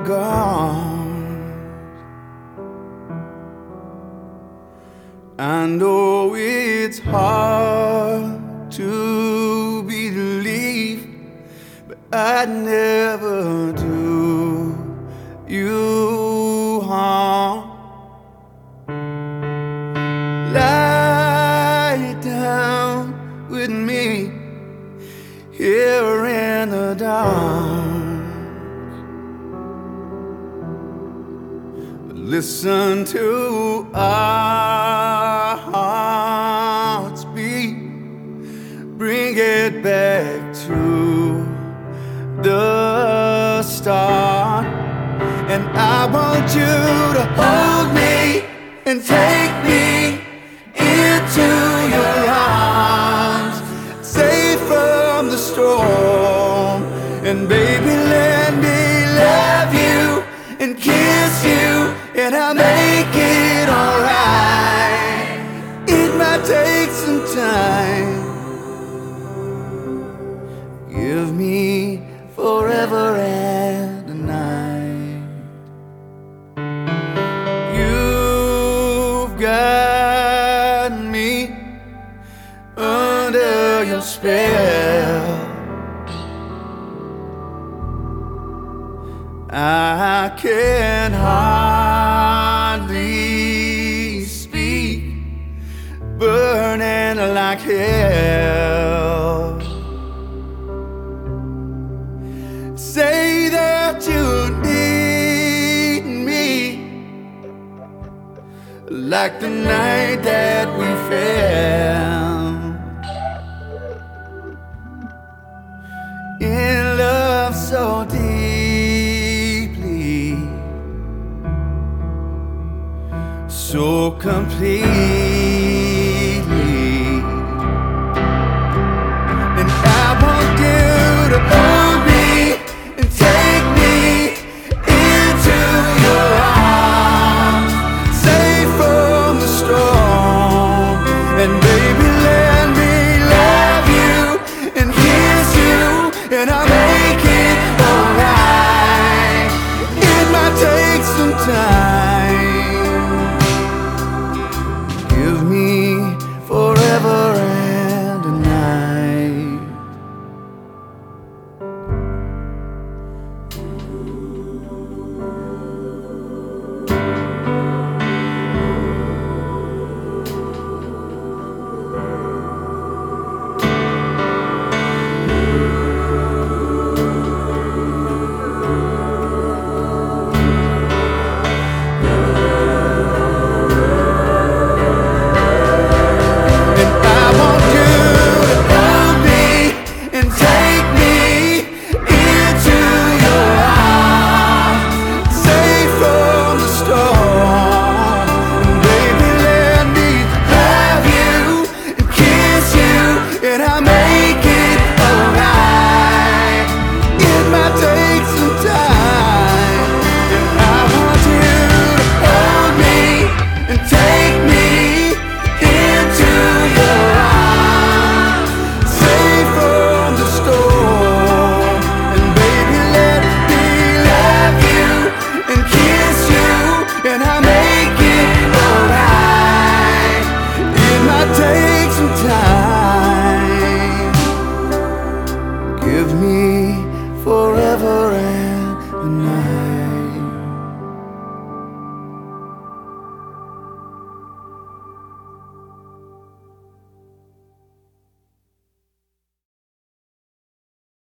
gone. I know it's hard to believe, but I'd never do you harm. Lie down with me here in the dark. Listen to our hearts beat. Bring it back to the start. And I want you to hold me and take me into your arms, safe from the storm. And baby, let me love you and kiss you, and I'll make it alright. It might take some time. Give me forever and a night. You've got me under your spell. I can hardly speak, burning like hell. Say that you need me, like the night that we fell in love so deeply, so completely. And I want you to hold me and take me into your arms, safe from the storm. And baby, let me love you and kiss you, and I'll make it alright. It might take some time. Give me forever and a night. Give me forever